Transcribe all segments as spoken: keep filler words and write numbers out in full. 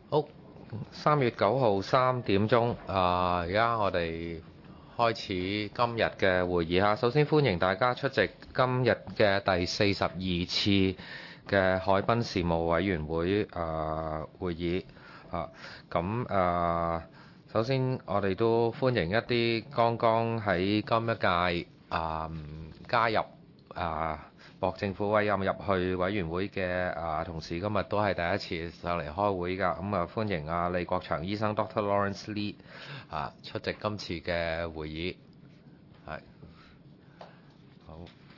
好，三月九號三點鐘啊！而家我哋開始今日嘅會議嚇。首先歡迎大家出席今日嘅第四十二次嘅海濱事務委員會啊會議啊。咁啊，首先我哋都歡迎一啲剛剛喺今一屆啊加入啊獲政府委任入去委員會嘅啊同事，今日都係第一次上嚟開會㗎。咁啊，歡迎啊李國祥醫生 Doctor Lawrence Lee 啊出席今次嘅會議。係好，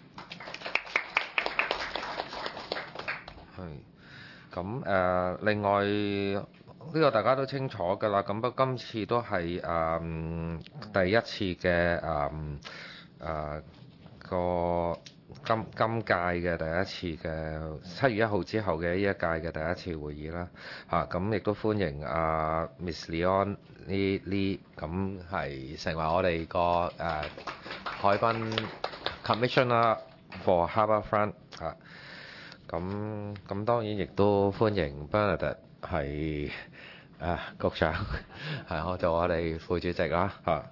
係咁誒。另外呢、呢個大家都清楚㗎啦。咁不過今次都係誒、嗯、第一次嘅誒誒個。今今屆嘅第一次嘅七月一號之後嘅呢一屆嘅第一次會議啦，嚇咁亦都歡迎啊 Miss Leon Lee 咁係成為我哋個誒海濱 Commissioner for Harbourfront 嚇，咁咁當然亦都歡迎 Bernadette 係誒局長係我做我哋副主席啦嚇。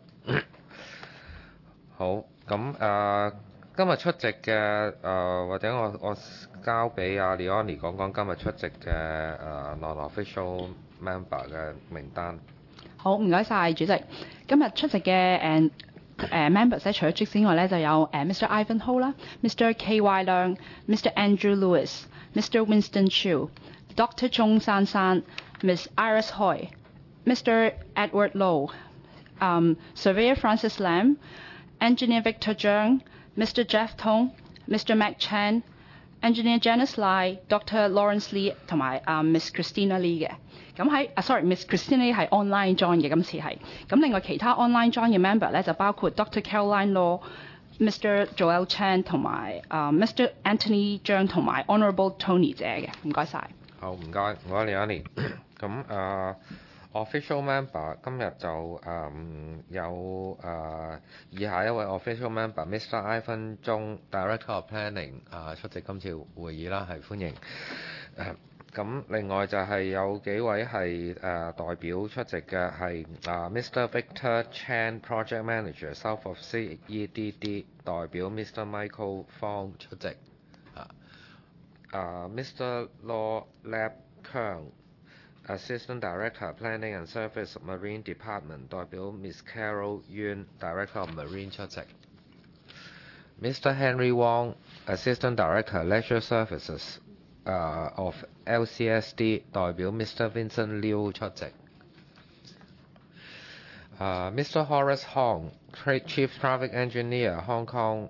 好咁誒。今日出席嘅誒、呃，或者我我交俾阿 Leonie 講講今日出席嘅誒、呃、non-official member 嘅名單。 好，唔該晒主席。今日出席嘅誒誒 members 咧，除咗主席之外咧，就有誒 Mister Ivan Ho 啦，Mister K Y 梁，Mister Andrew Lewis，Mister Winston Chiu，Doctor 鐘珊珊，Miss Iris Hoi，Mister Edward Low，um, Surveyor Francis Lam，Engineer Victor Zhang。Mister Jeff Tong、Mister Mac Chan、Engineer Janice Lai、Doctor Lawrence Lee 同埋啊 Miss Christina Lee 嘅。咁喺啊 sorry，Miss Christina Lee 係 online join 嘅，今次係。咁另外其他 online join 嘅 member 咧就包括 Doctor Caroline Law、Mister Joel Chan 同埋啊 Mister Anthony 張同埋 Honourable Tony 姐嘅。唔該晒。 好，唔該，唔該 Leonie。咁啊。Official member 今日就誒、嗯、有誒、呃、以下一位 official member Mister Ivan 鐘 Director of Planning 啊、呃、出席今次會議啦，係歡迎。咁、呃、另外就係有幾位係誒、呃、代表出席嘅係啊 Mister Victor Chan Project Manager South of C E D D 代表 Mister Michael Fong 出席。啊啊 Mister Law Lab Kang。Assistant Director Planning and Service Marine Department 代表 Miss Carol Yuen Director of Marine 出席。Mister Henry Wong Assistant Director Leisure Services、uh, of L C S D 代表 Mister Vincent Liu 出席。Uh, Mister Horace Hong Chief Traffic Engineer Hong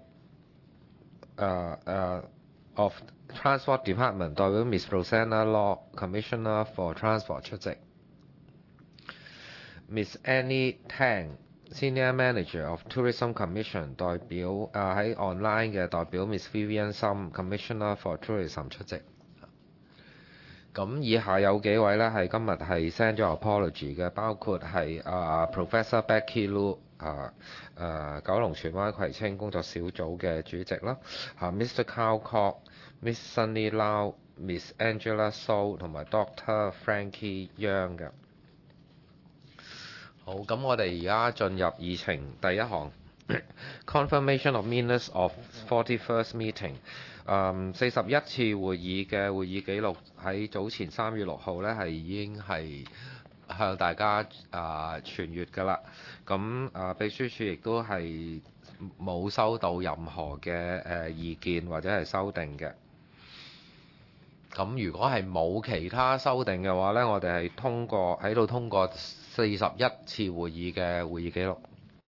Kong、uh, uh, of Transport Department 代表 Miss Rosanna Law Commissioner for Transport 出席。Miss Annie Tang Senior Manager of Tourism Commission 代表啊喺、uh, online 嘅代表 Miss Vivian Sum Commissioner for Tourism 出席。咁以下有幾位咧係今日係 send 咗 apology 嘅，包括係啊、uh, Professor Becky Lu 啊、uh, 誒、uh, 九龍荃灣葵青工作小組嘅主席啦，啊、uh, Mister Carl Kok、Miss Sunny Lau、Miss Angela So 同埋 Doctor Frankie Young 嘅。好，咁我哋而家進入議程第一項，Confirmation of Minutes of forty-first Meeting。誒四十一次會議嘅會議記錄喺早前三月六號咧係已經係向大家啊傳閱㗎啦。咁啊秘書處亦都係冇收到任何嘅誒意見或者係修訂嘅。咁如果係冇其他修訂嘅話咧，我哋係通過喺度通過四十一次會議嘅會議記錄。